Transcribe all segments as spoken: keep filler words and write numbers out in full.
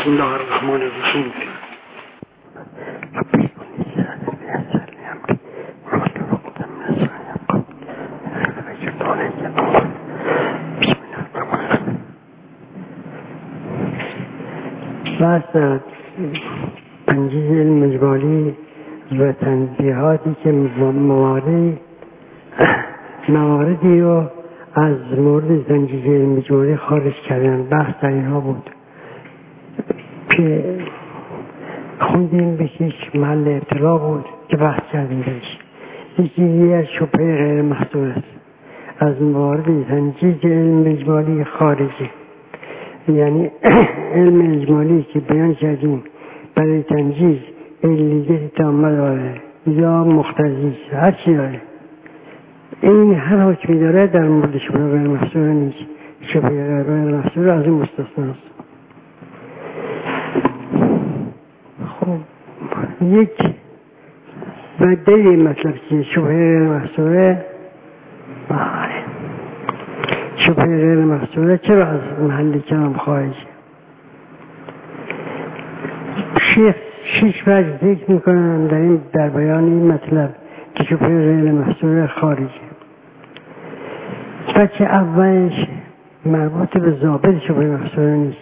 بسم الله الرحمن الرحیم. بحث تنجیز علم اجمالی و تنبیهاتی که مواردی مواردی رو از مورد تنجیز علم اجمالی خارج کردن. بحث در اینها بود که خوندیم به یک محل ابتلا بود که بحث کردیم بهش. یکی از شبهه غیر محصول است از موارد تنجیز علم اجمالی خارجی، یعنی علم اجمالی که بیان کردیم برای تنجیز علیت تامه داره یا مختزی هر چی داره، این هر حکمی داره در مورد شبهه غیر محصول نیست. شبهه غیر محصول از این مستثنا است. خب یک بدلی مطلب که شبهه غیر محصوله شبهه غیر محصوله چرا از محل کلام خارج؟ شیخ شیش وجه ذکر میکنن در این در بیان این مطلب که شبهه غیر محصوله خارجه. بچه اولش مربوط به ضابط شبهه محصوله نیست.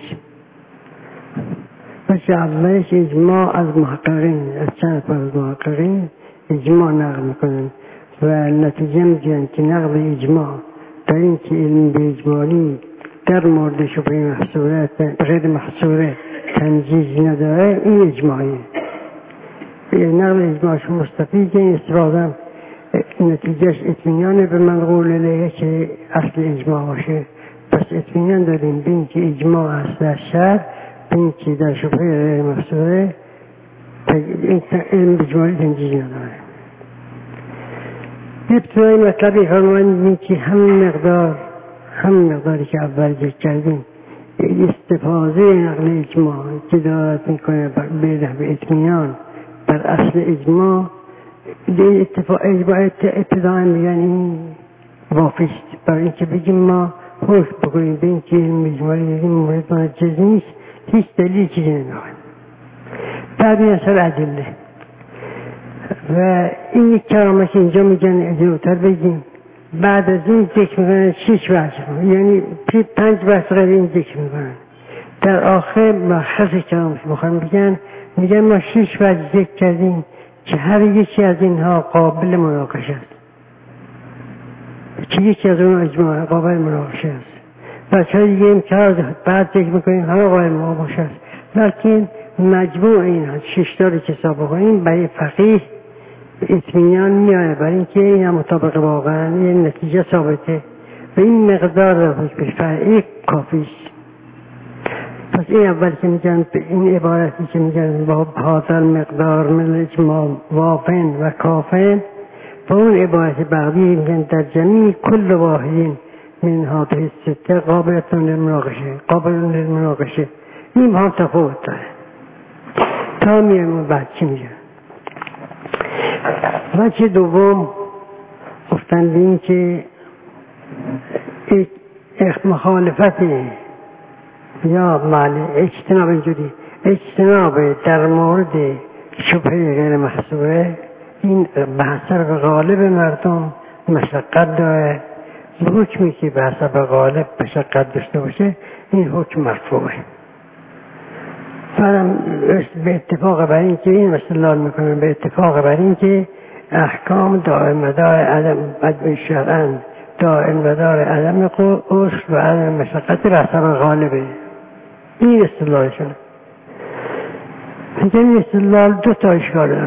بچه اولش اجماع از محققین، از چند پر از محققین اجماع نقل میکنن و نتیجه میگن که نقل اجماع در این که علم به اجمالی در مورد شبهه محصوله غیر محصوله تنجیز نداره، این اجماعیه. نقل اجماعش مستفیده، این استفاده نتیجهش اطمینان به منقول الیه که اصل اجماع باشه. پس اطمینان داریم به این که اجماع است در شرع، به این که در شبهه غیر محصوله علم به اجمالی تنجیز نداره. ابتدای مطلبی فرمایند این که هم مقدار هم مقداری که اول ذکر کردیم استفاده نقل اجماع که دارد میکنه به اطمینان بر اصل اجماع، این اتفاق اجماع ابتدای میگن این وافیست برای اینکه بگیم ما حکم بکنیم به این که علم اجمالی این مورد منجز نیست، هیچ دلیل چیزی نمیخوایم. بعد این اثر ادله و این یک کلامه که اینجا میگن ادلوتر بگیم. بعد از این ذکر میکنن شیش وجه، یعنی پنج بحث غیر این ذکر میکنن. در آخر مخصص کلامش میخوان بگن میگن ما شیش وجه ذکر کردیم که هر یکی از اینها قابل مناقشه است، که یکی از اون اجماع قابل مناقشه است. بچه دیگه این که بعد ذکر میکنیم همه قابل مناقشه است، لیکن مجموع اینها شش تا رو که حساب کنیم برای فقیه اطمینان میاره برای اینکه این هم مطابق واقعا یه نتیجه ثابته و این مقدار حکم فرعی کافیست. پس این اول که میگن این عبارتی که میگن با هذا المقدار من الاجماع وافن و کافن، و اون عبارت بعدی میگن در جمیع کل واحدین من هذه السته قابلتون للمناقشه قابلتون للمناقشه. این هم تفاوت داره. تا میرم بعد چی میگن؟ وجه دوم گفتن به این که مخالفت یا معنی اجتناب اینجوری اجتناب در مورد شبهه غیر محصوله این به حسب غالب مردم مشقت داره. حکمی که به حسب غالب مشقت داشته باشه این حکم مرفوعه. بعدم به اتفاق بر این که این استدلال میکنن به اتفاق بر این که احکام دائم مدار عدم عدم شرعاً دائم مدار عدم قصر و عدم مشقت به حسب غالبه. این استدلالشون. این استدلال دو تا اشکال داره.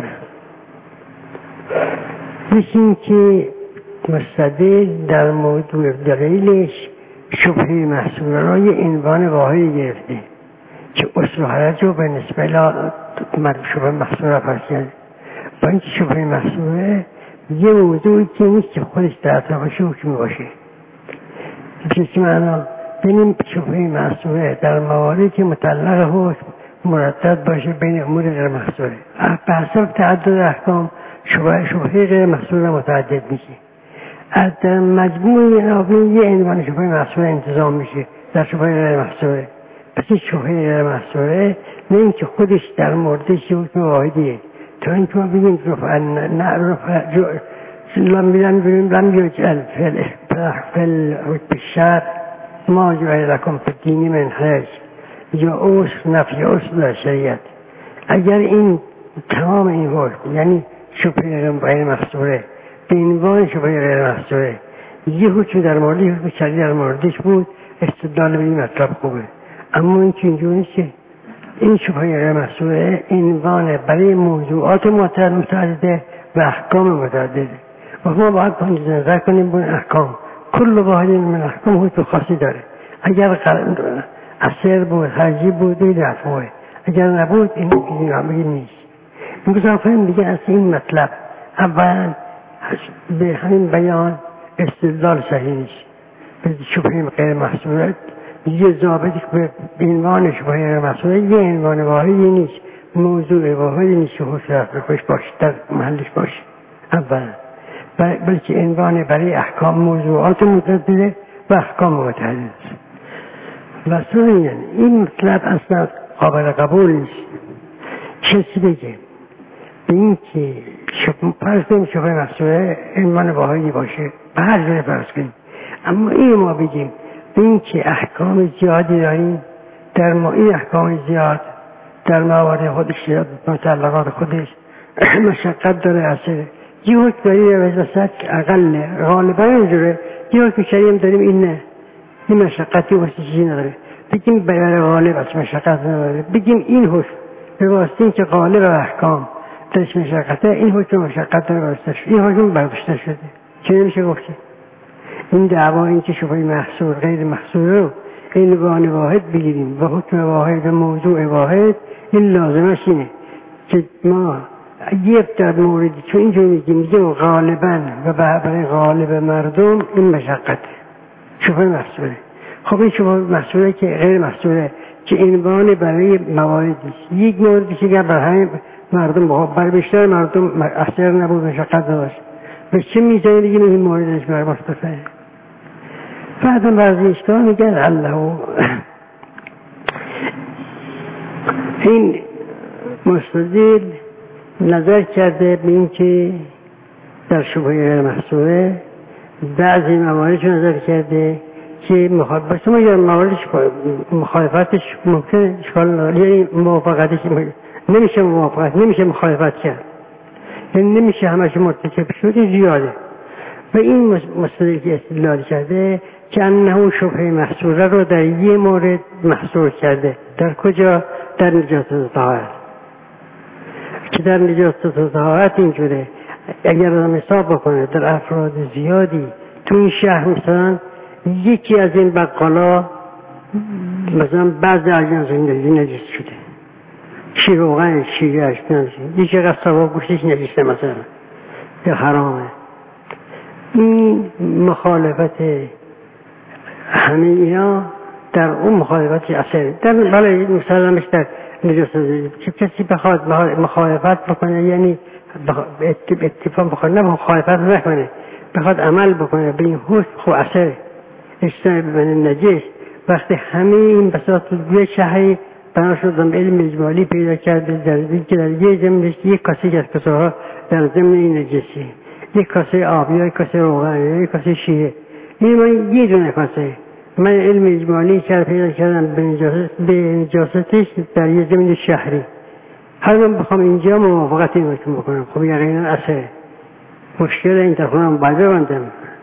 یکی این که مستدل در موضوع دلیلش شبهه محصوله را یه عنوان واحدی گرفته که اصل و حرج رو به نسبه لا شبهه محصوله فرسید. با اینکه شبهه محصوله یه موضوعی که نیست که خودش در اطرافش حکمی باشه. کسی معنا بینیم شبهه محصوله در مواردی که متعلق حکم مردد باشه بین امور غیر محصوله. به حسب تعدد احکام شبهه شبهه غیر محصوله متعدد میشه. از در مجموع این یه عنوان شبهه محصوله انتظام میشه در شبهه غیر محصوله. پس این شبهه غیر محصوره نه اینکه خودش در موردش یه حکم واحدیه، تا اینکه ما بگیم رفع نه رفع لم بیم لم یجعل فل الشرع ما جعل لکم فی الدین من حرج یا اوس نفی اوس در شریعت. اگر این تمام این حکم یعنی شبهه غیر محصوره به عنوان شبهه غیر محصوره یه حکم در مورد حکم شرعی در موردش بود، استدلال به این مطلب خوبه. اما این که اینجور نیست که این شبهه غیر محصوره عنوان برای موضوعات متعدده و احکام متعدده و ما باید نظر کنیم به احکام. کل واحد من احکام حکم خاصی داره. اگر اثر بود خرجی بود این رفعه، اگر نبود این بگیم نیست. مسافرین دیگه از این مطلب اولا به همین بیان استدلال صحیح نیست. به شبهه غیر محصوره یه ضابطی که به عنوان شبهه غیر محصوره یه عنوان واحدی نیست، موضوع واحدی نیست که حکم رفعش باشه در محلش باشه اولا، بلکه عنوان برای احکام موضوعات متعدده و احکام متعدده است. و ثانیاً این مطلب اصلا قابل قبول نیست. کسی بگه به این که فرض کنیم شبهه محصوره عنوان واحدی باشه به هر جوری فرض کنیم، اما این ما بگیم به این که احکام زیادی داریم، در ما این احکام زیاد در موارد خودش متعلقات خودش مشقت داره اثر یه حکم داریم وسط اقل غالبا اینجوره، یه حکم شریعی هم داریم این نه این مشقتی واسه چیزی نداره، بگیم برای غالب از مشقت نداره، بگیم این حکم به واسطه این که غالب و احکام درش مشقته این حکم مشقت داره برداشته این حکم برداشته شده. چه نمیشه گفته؟ این دعوا این که شبهه محصور غیر محصور رو عنوان واحد بگیریم و حکم واحد و موضوع واحد، این لازمش اینه که ما یک در موردی چون اینجور میگیم میگیم غالبا و برای غالب مردم این مشقت شبهه محصوره. خب این شبهه محصوره که غیر محصوره که عنوان برای مواردی یک موردی که برای مردم برای بیشتر مردم اثر نبود مشقت نداشت به چه میزانی دیگه این موردش برای مصطفه بعدا بعضی اشتها میگن الله این مستدل نظر کرده به این که در شبهه غیر محصوره بعضی مواردش نظر کرده که مخالفت یا مواردش مخالفتش ممکن اشکال نداره، یعنی موافقتش نمیشه موافقت نمیشه مخالفت کرد، یعنی نمیشه همش مرتکب شد زیاده. و این مستدل که استدلال کرده که انه شبهه محصوره رو در یه مورد محصور کرده. در کجا؟ در نجاست طهارت. که در نجاست طهارت اینجوره اگر آدم حساب بکنه در افراد زیادی تو این شهر مثلا یکی از این بقالا مثلا بعضی اجناس این نجس شده، شیر روغن شیرش یکی قصابا گوشتش نجسه مثلا یا حرامه، این مخالفت همه اینا در اون مخالفت اثر در بله مسلمش در نجاست که کسی بخواد مخالفت بکنه یعنی اتفاق بکنه نه مخالفت نکنه بخواد عمل بکنه به این حکم خب اثر اجتناب من نجس وقتی همه این بساط توی شهری بنا شدن علم اجمالی پیدا کرده در این که در یه زمینش یک کاسه از کاسه ها در زمین نجسی، یک کاسه آب یا یک کاسه روغن یا یک کاسه شیره، این من یه دونه کاسه من علم اجمالی کرد پیدا کردم به نجاست به نجاستش در یه زمین شهری. هر من بخوام اینجا موافقت این حکم بکنم خب یقینا اثر مشکل این تخونم باید ببندم.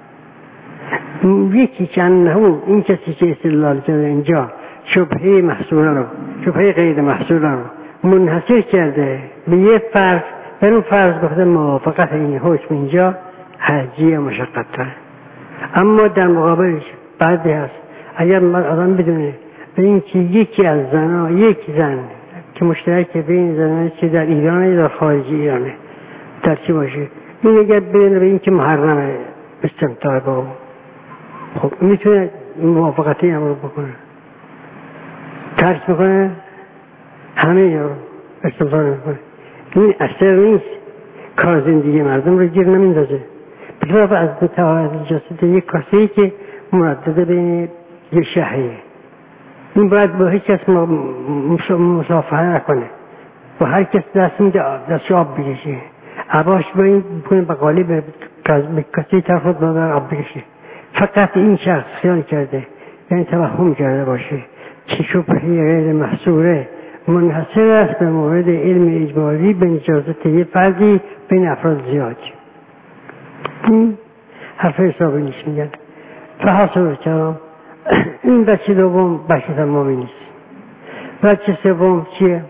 یکی چند نهو این کسی که استدلال کرده اینجا شبهه محصوله رو شبهه غیر محصوله رو منحصر کرده به یه فرض، در اون فرض گفته موافقت این حکم اینجا حرجی مشقت داره. اما در مقابلش بعدی هست اگر من آدم بدونه به این که یکی از زنها یک زن که مشترک بین زنها چه در ایران یا در خارج ایرانه در چی باشه این اگر بدونه به این که محرمه استمتاع با خب میتونه موافقتی هم رو بکنه ترک بکنه همه رو استمتاع نکنه. این اثر نیست کار زندگی مردم رو گیر نمیندازه. بطور از طهارت نجاست یک کاسه‌ای که مردده بین یه شهریه این باید با هیچ کس مصافحه نکنه، با هر کس دست میده دست آب بکشه، عباش با این بکنه به قالی به کسی طرف بادر آب بکشه. فقط این شخص خیال کرده یعنی توهم کرده باشه که شبهه غیر محصوره منحصر است به مورد علم اجمالی به اجازت یه فردی بین افراد زیاد. این حرف حسابی نیست. میگن فحاصل کلام این بچه دوم بچه تمامی نیست. بچه سوم چیه؟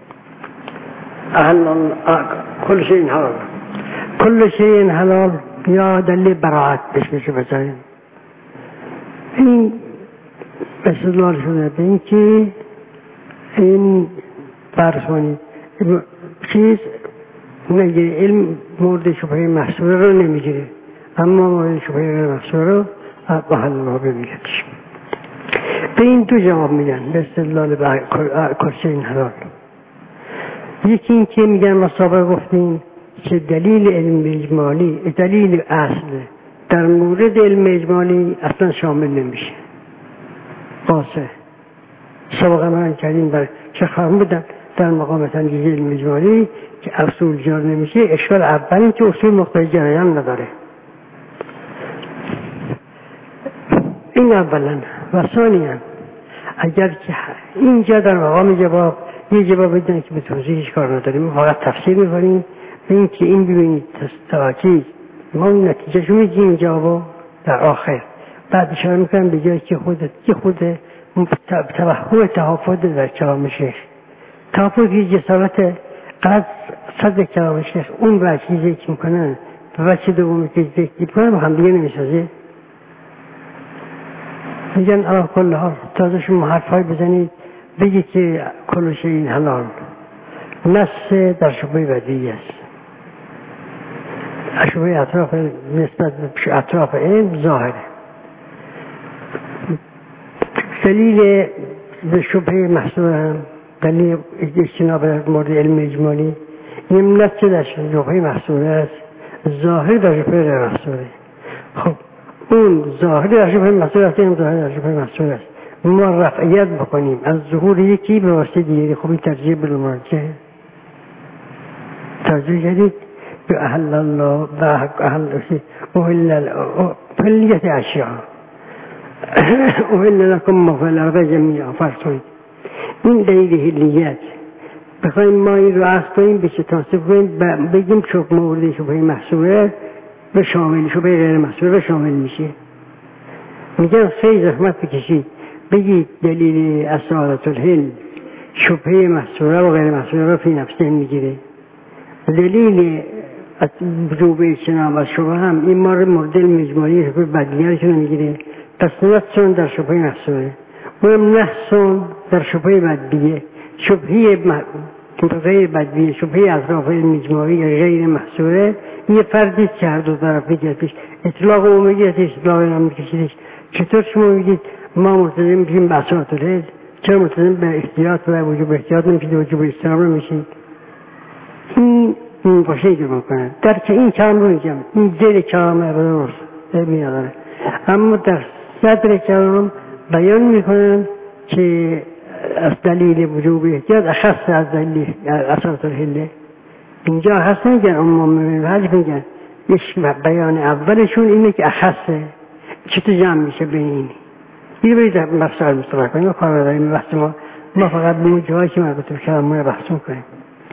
احلال کل شیء حلال، کل شیء حلال یا دلیل براعت بهش میشه بذاریم. این استدلال شده به این که این فرض کنید چیز نگیره، علم مورد شبهه محصوره رو نمیگیره، اما مورد شبهه غیر محصوره رو با حلال بمیگردش. به این دو جواب میدن به استدلال کرسی این حلال. یکی این که میگن ما سابقا گفتیم که دلیل علم اجمالی، دلیل اصل در مورد علم اجمالی اصلا شامل نمیشه. باسه سابقا من کردیم برای چه خواهم بدن در مقام تنجیز علم اجمالی که اصول جار نمیشه. اشکال اولی که اصول مقتضی جریان نداره، این اولا. و ثانیا اگر که اینجا در مقام جواب یه جواب بدن که به توضیحش کار نداریم، ما فقط تفسیر میکنیم به این که این ببینید تاکید ما نتیجه شو میگیم جوابو در آخر بعد اشاره میکنم به جایی که خود که خود توهم تحافظ در کلام شیخ، تحافظی جسارت قد صد کلام شیخ اون را چیزی که میکنن و بچه دومی که ذکر میکنن با هم دیگه نمیسازه. میگن علا کل حال تازه شما حرفای بزنید بگید که کل شیء حلال نص در شبهه بدیهی است، شبهه اطراف نسبت به اطراف علم ظاهره. دلیل به شبهه محصول هم دلیل اجتناب مورد علم اجمالی این نص در شبهه محصول است، ظاهر در شبهه غیر محصوله. خب اون ظاهر در شبهه محصول است، این ظاهر در شبهه محصول است. ما رفعیت بکنیم از ظهور یکی به واسطه دیگری. خب این ترجیح بالمرجع ترجیح جدید به اهل الله و اهل اهلیت اشیاء اهل لکم مفعل عربه جمعیه فرض کنید. این دلیل اهلیت بخوایم ما این رو عرض کنیم به چه تاسف کنیم بگیم شب مورد شبهه محصوله به شامل شبهه غیر محصوله به شامل میشه. میگن خیلی زحمت بکشید بگید دلیل اصالت الحل شبهه محصوله و غیر محصوله رو فی نفسه میگیره، دلیل وجوب اجتناب از شبهه هم این مورد مورد اجمالی شبهه بدیهیشون میگیره. پس نحسون در شبهه محصوله اونم نحسون در شبهه بدیه، شبهه غیر بدیه، شبهه اطراف اجمالی غیر محصوله یه فردی که هر دو طرف بگیرتش اطلاق عمومیتش اطلاق نام کشیدش. چطور شما میگید ما ملتزم میشیم به اصالت الحل، چرا ملتزم به احتیاط و وجوب احتیاط نمیشید وجوب اجتناب نمیشید؟ این این باشه که میکنن در که این کلام رو میگم این دل کلام درست میاداره، اما در صدر کلام بیان میکنن که از دلیل وجوب احتیاط اخص از دلیل اصالت الحل. اینجا هست نمیگن اما حجب میگن بیان اولشون اینه که اخصه. چطور جمع میشه بین این دیگه برید در مسائل مصطلح کنیم و کار داریم بحث ما ما فقط به اون جایی که مربوط به کلام بحث کنیم.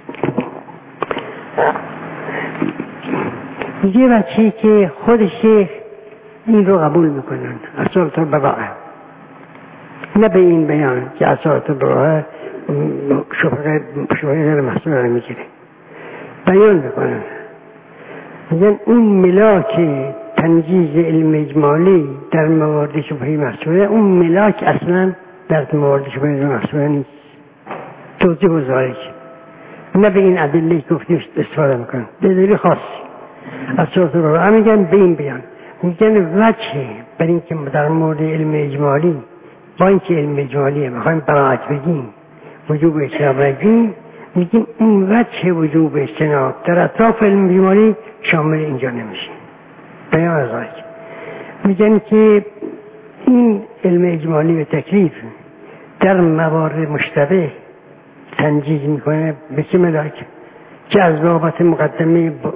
یه بچه‌ای که خود شیخ این رو قبول میکنن اصالت البراءه، نه به این بیان که اصالت البراءه شبهه غیر محصوله رو میگیره، بیان میکنن میگن اون ملاک تنجیز علم اجمالی در موارد شبهه محصوله اون ملاک اصلا در موارد شبهه غیر محصوله نیست. توضیح و ذالک نه به این ادله گفتیم استفاده میکنن به دلیل خاصی از صورت رو میگن به این بیان میگن وجه بر این که در مورد علم اجمالی با اینکه علم اجمالیه میخوایم براعت بگیم وجوب اجتناب بگیم میگیم اون وجه وجوب اجتناب در اطراف علم اجمالی شامل اینجا نمیشه. بیان از میگن که این علم اجمالی و تکلیف در موارد مشتبه تنجیز میکنه به چه ملاک که از بابت مقدمه ب...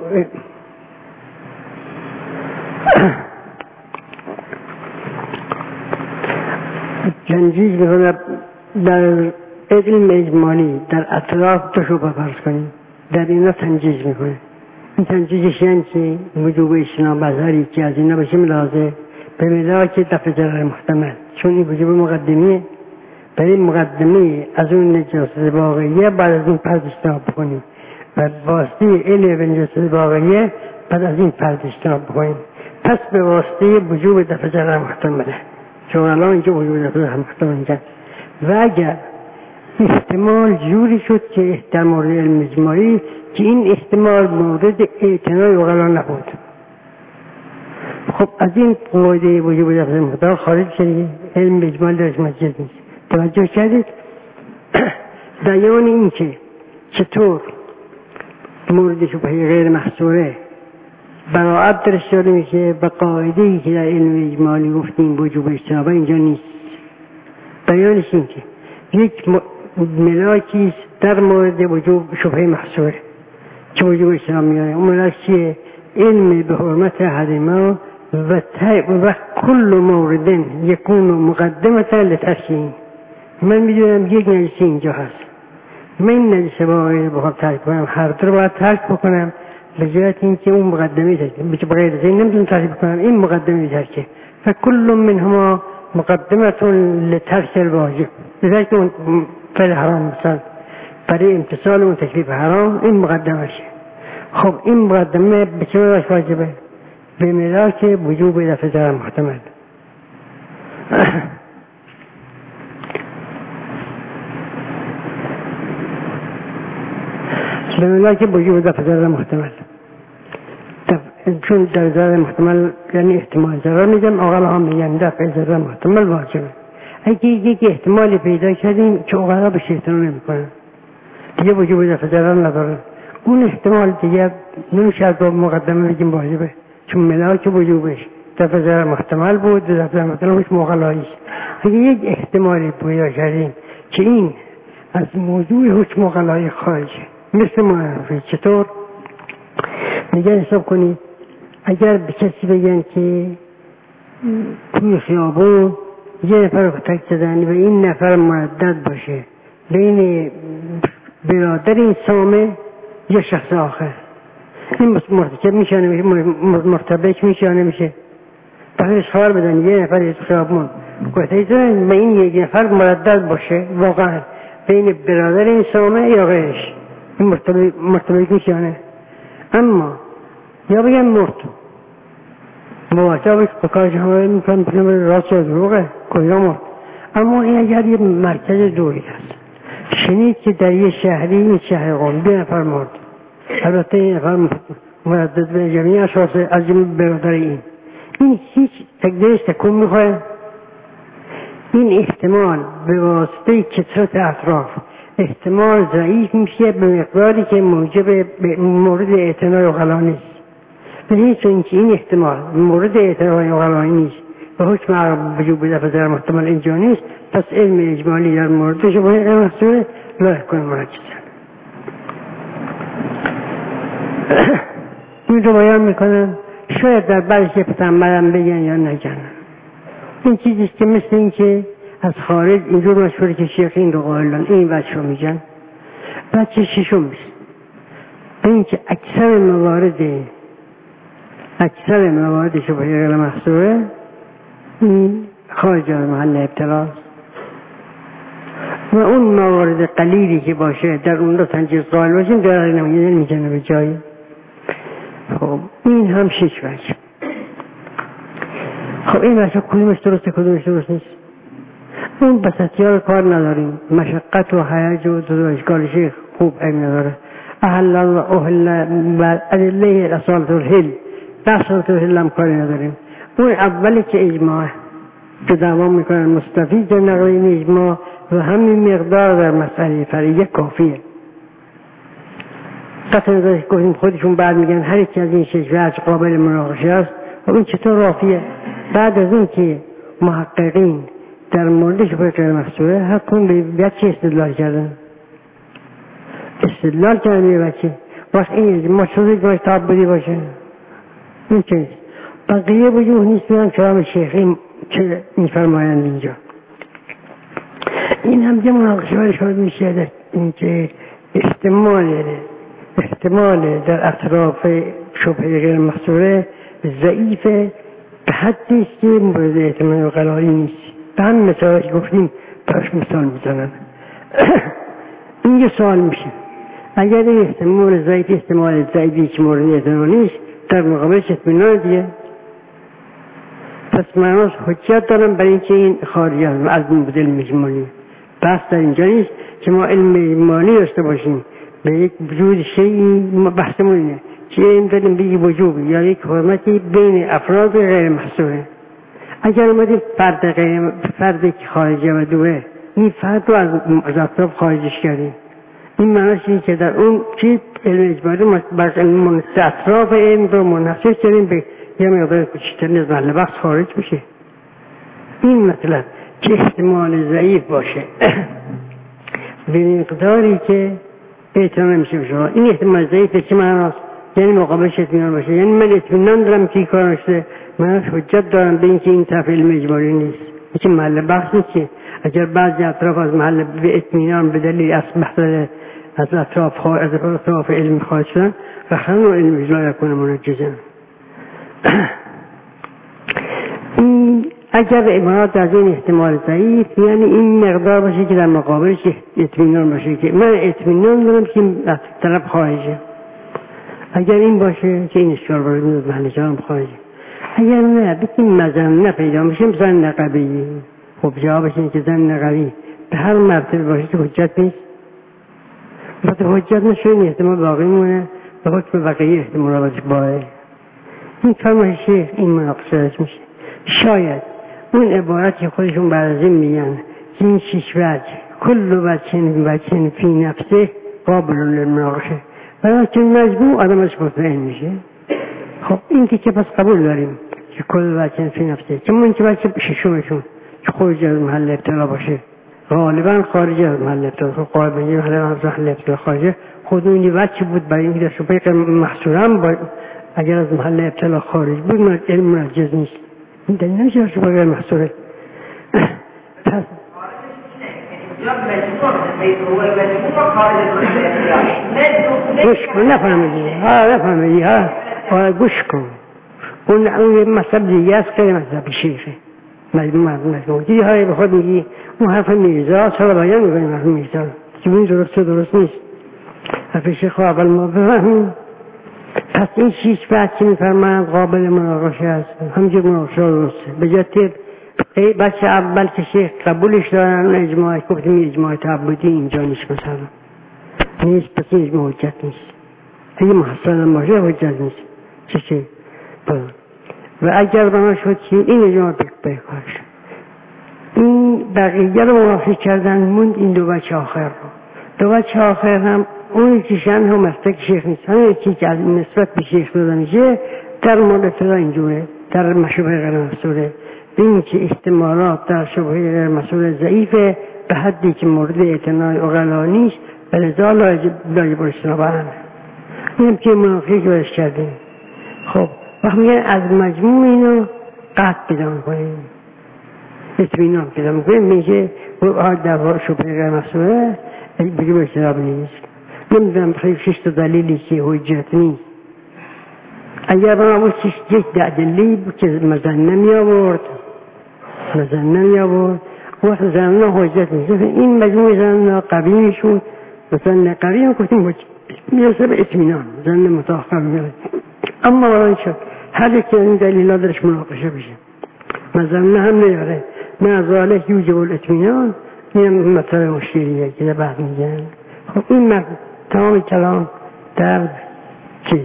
تنجیز میکنه در علم اجمالی در اطراف دو شبه فرض کنیم در اینا تنجیز میکنه. این تنجیزش یعنی که وجوب اجتناب بظری که از اینا بشه ملازه به ملاک دفع ضرر محتمل، چون این وجوب مقدمیه. برای مقدمه از اون نجاست واقعیه بعد از این فرد اجتناب بکنیم و واسطه علم به نجاست واقعیه بعد از این فرد اجتناب بکنیم. پس به واسطه وجوب دفع ضرر محتمله، چون الان اینجا وجوب دفع ضرر محتمل اینجا. و اگر احتمال جوری شد که در مورد علم اجمالی که این احتمال مورد اعتنای عقلا نبود، خب از این قاعده وجوب دفع ضرر محتمل خارج شدید، علم اجمالی درش مسجد نیست. توجه کردید؟ بیان این که چطور مورد شبهه غیر محصوره براعت درش داده میشه و قاعده‌ای که در علم اجمالی گفتیم وجوب اجتناب اینجا نیست. بیانش این که یک ملاکی در مورد وجوب شبهه محصوره که وجوب اجتناب میاره. اون ملاک چیه؟ علم به حرمت حرما و و کل مورد یکون مقدمتا لترکین. من میدونم یک نجسی اینجا هست، من این نجس واقعی رو بخوام ترک کنم، هر دو رو باید ترک بکنم به جهت این که اون مقدمه ترکه بغیر از این نمیتونم ترک بکنم، این مقدمه ترکه و کل منهما مقدمتون لترک الواجب، لذلك اون فعل حرام مثلا برای امتصال اون تکلیف حرام این مقدمه شه. خب این مقدمه به چه ملاک واجبه؟ به ملاک وجوب دفع ضرر محتمل. به ملاک وجوب دفع ضرر محتمل، چون در ضرر محتمل یعنی احتمال ضرر میگم، اقلا هم میگن دفع ضرر محتمل واجبه. اگه یک احتمالی پیدا کردیم که اقلا به شیطان نمیکنن دیگه وجوب دفع ضرر نداره، اون احتمال دیگه نمیشه از مقدمه بگیم واجبه، چون ملاک وجوبش دفع ضرر محتمل بود، دفع ضرر محتملش مغلاییش. اگه یک احتمالی پیدا کردیم که این از موضوع حکم مغلایی خارجه، مثل معرفی. چطور؟ میگن حساب کنید اگر به کسی بگن که توی خیابون یه نفر رو کتک زدن و این نفر مردد باشه بین برادر این سامه یا شخص آخر، این مرتکب میشه نمیشه، مرتبک میشه یا نمیشه، بعدش خبر بدن یه نفر تو خیابون کتک زدن و این یک نفر مردد باشه واقعا بین برادر این سامه یا غیرش، این مرتبک میشه یا نه. اما یا بگم مرد مواجه به کارش همه میکنم بکنم راست یا دروغه کجا مرد. اما این اگر یه مرکز دوری هست شنید که در یه شهری این شهر قوم دو نفر مرد، البته این نفر مردد به جمعی اشخاص از جمعی برادر این این هیچ تقدیرش تکون میخواه. این احتمال به واسطه کثرت اطراف احتمال ضعیف میشه به مقداری که موجب مورد اعتنای عقلا نیست. به هیچ اینکه این احتمال مورد اعتنای عقلا نیست و حکم وجوب دفع ضرر محتمل اینجا نیست، پس علم اجمالی در مورد شبهه غیر محصوره لا یکون منجزا. این رو بیان میکنم شاید در بعضی پیغمبران بگن یا نگن. این چیزیست که مثل این که از خارج اینجور مشهوره که شیخ این رو قائلن، این بچه رو میگن. بچه ششم است به این که اکثر موارد اکثر موارد شبهه غیر محصوره این خارج از محل ابتلاست و اون موارد قلیلی که باشه در اون رو تنجیز قائل باشیم در نمیدن میزنه به جایی. خب این هم شش وجه. خب این وجه کدومش درسته کدومش درست نیست؟ اون بسطیار کار نداریم، مشقت و حیج و دو اشکال شیخ خوب این نداره. احل الله احل بر ادله الاصالت الحل اصالت الحل هم کاری نداریم. اون اولی که اجماع که دوام میکنن مستفید در نقل این اجماع و همین مقدار در مسئله فریه کافیه. قطع نظرش گفتیم خودشون بعد میگن هر یک از این شش وجه قابل مناقشه است و اون چطور رافیه؟ بعد از این که محققین در مورد شبهه غیر محصوره هر کدوم به بچه استدلال کردن استدلال کردن به بچه باش این مشروطی باش تعبدی باشه این چیز بقیه وجوه نیست بیان کلام شیخی که میفرمایند اینجا این هم که مناقشه شد میشه در این که احتمال احتمال در اطراف شبهه غیر محصوره ضعیفه به حدی است که مورد احتمال قراری نیست به هم مثالی گفتیم براش مثال میزنن این یه سوال میشه اگر این احتمال ضعیف احتمال ضعیفی که مورد احتمال نیست در مقابلش اطمینان دیگه پس معناش حجت دارم برای اینکه این خارج از مدل اجمالی بحث در اینجا نیست که ما علم اجمالی داشته باشیم به یک وجود شیئی بحثمون اینه که این داریم به یک وجود یا یک حرمتی بین افراد غیر محصوره اگر اومدیم فرد غیر فردی که خارجه و دوره این فرد رو از اطراف خارجش کردیم این معناش اینه که در اون چیز علم اجمالی بر اطراف علم رو منحصر کردیم به یه مقدار کوچکتر از محل بحث خارج میشه این مطلب که احتمال ضعیف باشه به مقداری که اعتماد نمیشه بشه این احتمال ضعیف چه معناست یعنی مقابلش اطمینان باشه یعنی من اطمینان دارم که این کار نشده من حجت دارم به اینکه این طرف علم اجباری نیست این محل بحث نیست که اگر بعضی اطراف از محل به اطمینان به دلیل از محل از اطراف از اطراف علم خارج شدن و همون علم اجباری یکونه منجزن اگر عبارت از این احتمال ضعیف یعنی این مقدار باشه که در مقابلش اطمینان باشه که من اطمینان دارم که از طرف خارجه اگر این باشه که این اشکال وارد میاد محل جام خارجه اگر نه بتیم مزن پیدا میشه زن نقبی خب جوابش اینه که زن نقبی به هر مرتبه باشه که حجت نیست وقتی حجت نشه این احتمال باقی مونه به حکم بقیه احتمالاتش باید این فرمایش شیخ این مناقشه میشه شاید اون عبارتی خودشون بعد از این میگن که این شیش وجه کل وجهن وجهن فی نفسه قابل للمناقشه برای که مجموع آدم ازش مطمئن میشه خب این که پس قبول داریم که کل وجهن فی نفسه که من که بچه ششمشون که خارج از محل ابتلا باشه غالبا خارج از محل ابتلا خب غالبا یه محل ابتلا خارجه خود اونی وجه بود برای اینکه در شبهه محصورم اگر از محل ابتلا خارج بود من علم منجز نیست این دلیل نمیشه شبهه غیر محصوره پس گوش کن نفهمیدی ها نفهمیدی ها گوش کن اون اون مطلب دیگه است که مطلب شیخه مجموع مجموع دیگه های به خود میگی اون حرف میرزا سال باید میگویم حرف میرزا که این درست و درست نیست حرف شیخ اول ما بفهمیم پس این شیش بحث که میفرمند قابل مناقشه است همجور مناقشه درسته به جای ای بچه اول که شیخ قبولش دارن اجماع گفتیم اجماع تعبدی اینجا نیست مثلا نیست پس این اجماع حجت نیست اگه محصل باشه حجت نیست چه چه و اگر بنا شد که این اجماع بکار شد این بقیه رو مناقشه کردن موند این دو بچه آخر رو دو بچه آخر هم اون چیشن هم مستک شیخ نیست همه چی که از نسبت به شیخ داده میشه در مورد ابتدا اینجوره در مشروع غیر محصوره این که احتمالات در شبهه غیر محصوره ضعیفه به حدی که مورد اعتنای اغلا نیست و لذا لاجب اجتناب عنه این که مناقشه که برش کردیم خب وقت میگن از مجموع اینو قطع پیدا میکنیم اطمینان پیدا میکنیم میگه در شبهه غیر محصوره بگیم اجتناب نیست نمیدونم خیلی شش تا دلیلی که حجت نیست اگر من اون شش یک دلیلی بود که مزن نمی آورد مزن نمی آورد وقت زنان حجت نیست این مجموع زنان قوی میشود مثلا قوی هم گفتیم حجت میرسه به اطمینان زن متاخر میاد اما برای شد هر یک این دلیل ها درش مناقشه بشه مزن هم نیاره نه ذالک یوجب الاطمینان این مطلب مشکلیه که در بعد میگن خب این مطلب تمام کلام در چیز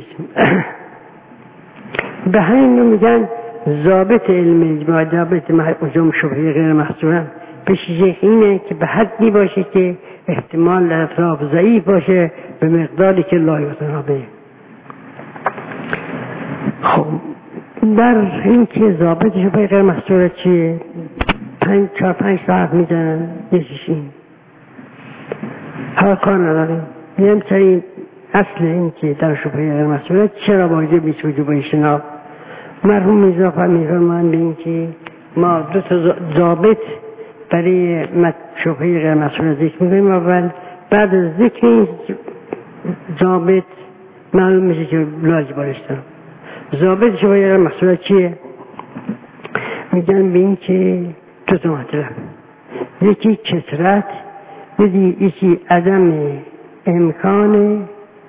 به همین میگن ضابط علم اجماع ضابط محکوم شبهه غیر محصورا به شیخ اینه که به حدی باشه که احتمال در اطراف ضعیف باشه به مقداری که لا یتنابه خب در این که ضابط شبهه غیر محصورا چیه پنج چهار پنج ساعت میزنن یکیش این حالا کار نداریم میگم سری اصل این که در شبهه غیر مسئولیت چرا واجب نیست وجوب اجتناب. مرحوم میرزا فرمیفرمایند به این که ما دو تا ضابط برای شبهه غیر مسئولیت ذکر میکنیم. اول بعد از ذکر این ضابط معلوم میشه که لاج بارشتن ضابط شبهه غیر مسئولیت چیه؟ میگن به این که دو تا مطلب، یکی کثرت، یکی عدم امکان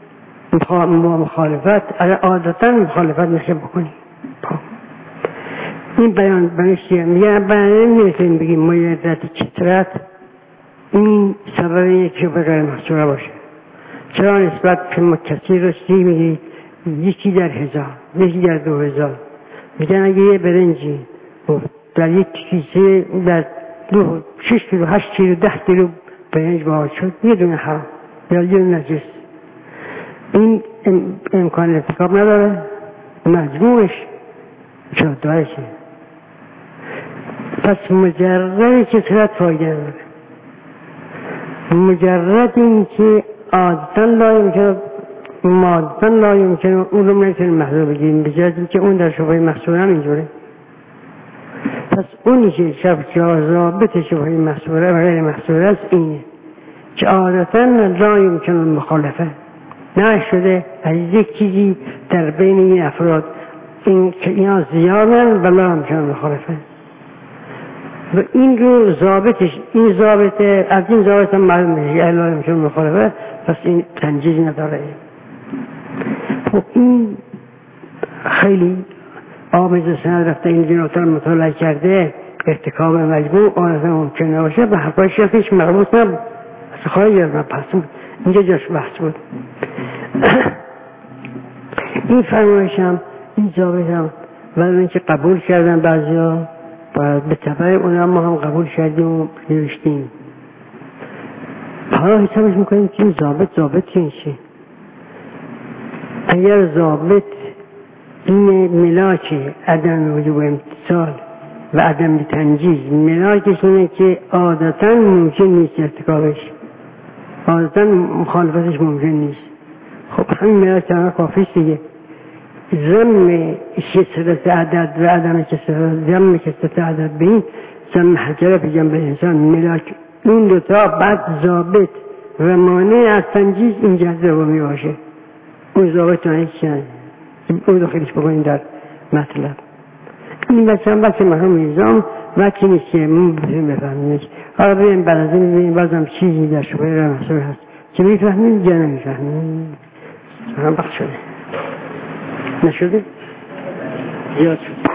مخالفت. عادتا مخالفت نشه بکنی. این بیان بنشیه میگن بیان نمیتونیم بگیم مجرد کثرت این سبب اینه که شبهه غیر مسئولیت باشه. چرا نسبت که ما کثیر رو سی میگید یکی در هزار یکی در دو هزار. میگن اگه یه برنجی در یک کیسه در دو شش کیلو هشت کیلو ده کیلو برنج وارد شد یه دونه حرام یا یه دونه نجس، این امکان ارتکاب نداره، مجموعش چرا داره. پس مجرد کثرت فایده نداره. مجرد این که عادتا لا یمکن مادتا لا یمکن اون رو نمیتونیم محضور بگیریم بجرد این که اون در شبهه محصول هم اینجوره. پس اونی که شب ضابط شبهه محصول و غیر محصول است اینه که عادتا لا یمکن مخالفه نه شده از یک چیزی در بین این افراد این که اینا زیادن و لا یمکن مخالفه و این رو ضابطش این ضابطه از این ضابط هم معلوم میشه لا یمکن مخالفه. پس این تنجیز نداره. خب این خیلی آمیز سند رفته این جنوتر مطالعه کرده ارتکاب مجموع آنها ممکن نباشه و حقای شیخش مربوط نبود از خواهی از من پس بود اینجا جاش بحث بود. این فرمایش هم این ضابط هم ولی اینکه قبول کردن بعضی ها و به طبع اون ما هم قبول کردیم و نوشتیم. حالا حسابش میکنیم که این ضابط ضابط چیه؟ اگر ضابط این ملاک عدم وجوب امتصال و عدم تنجیز، ملاکش اینه که عادتا ممکن نیست ارتکابش، عادتا مخالفتش ممکن نیست. خب همین ملاک تنها کافیست دیگه. ضم کثرت عدد و عدم کثرت، ضم کثرت عدد به این ضم حجره به جنب انسان ملاک این دوتا بعد ضابط و مانع از تنجیز این جهده رو می باشه. اون ضابط مانع چی هست؟ اون دو خیلیش بکنیم در مطلب. این بچه هم بچه مرحوم نظام بچه نیست که من بسیم بفهمیم. حالا بریم بعد از این ببینیم بازم چیزی در شبهه غیر مسئولیت هست که میفهمیم یا نمیفهمیم. هم بخش شده نشده؟ زیاد شد.